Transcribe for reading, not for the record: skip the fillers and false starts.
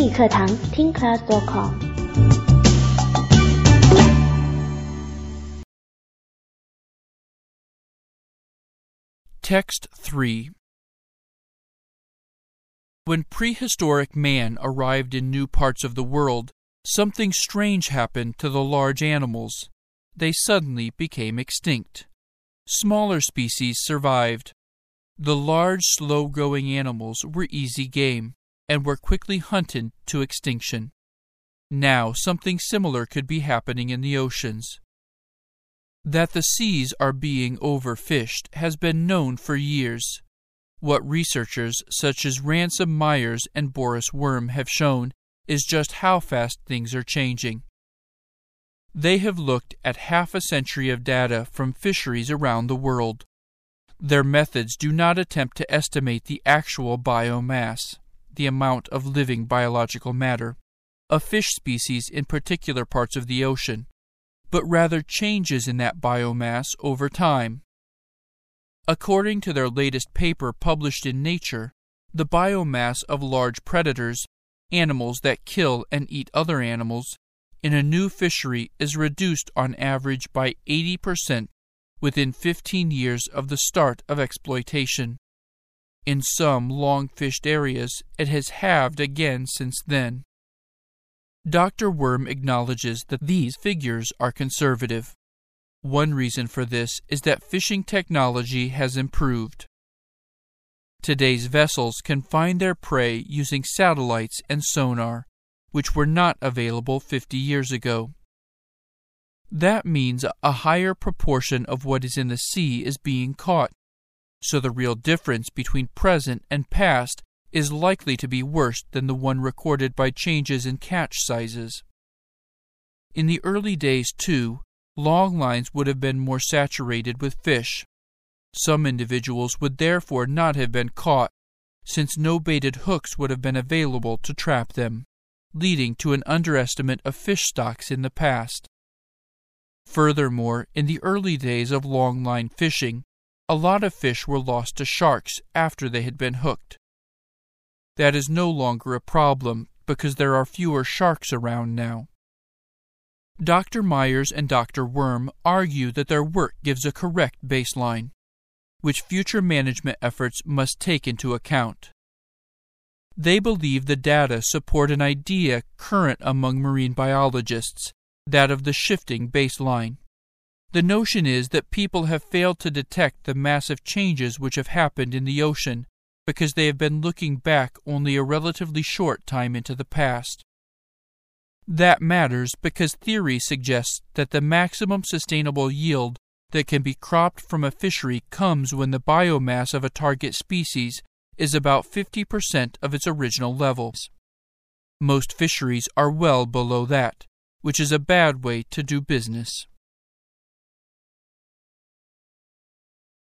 语课堂听 class.com。 Text 3. When prehistoric man arrived in new parts of the world, something strange happened to the large animals. They suddenly became extinct. Smaller species survived. The large, slow-going animals were easy game and were quickly hunted to extinction. Now something similar could be happening in the oceans. That the seas are being overfished has been known for years. What researchers such as Ransom Myers and Boris Worm have shown is just how fast things are changing. They have looked at half a century of data from fisheries around the world. Their methods do not attempt to estimate the actual biomass, the amount of living biological matter, of fish species in particular parts of the ocean, but rather changes in that biomass over time. According to their latest paper published in Nature, the biomass of large predators, animals that kill and eat other animals, in a new fishery is reduced on average by 80% within 15 years of the start of exploitation. In some long-fished areas, it has halved again since then. Dr. Worm acknowledges that these figures are conservative. One reason for this is that fishing technology has improved. Today's vessels can find their prey using satellites and sonar, which were not available 50 years ago. That means a higher proportion of what is in the sea is being caught, so the real difference between present and past is likely to be worse than the one recorded by changes in catch sizes. In the early days, too, long lines would have been more saturated with fish. Some individuals would therefore not have been caught, since no baited hooks would have been available to trap them, leading to an underestimate of fish stocks in the past. Furthermore, in the early days of long-line fishing, a lot of fish were lost to sharks after they had been hooked. That is no longer a problem because there are fewer sharks around now. Dr. Myers and Dr. Worm argue that their work gives a correct baseline, which future management efforts must take into account. They believe the data support an idea current among marine biologists, that of the shifting baseline. The notion is that people have failed to detect the massive changes which have happened in the ocean because they have been looking back only a relatively short time into the past. That matters because theory suggests that the maximum sustainable yield that can be cropped from a fishery comes when the biomass of a target species is about 50% of its original levels. Most fisheries are well below that, which is a bad way to do business.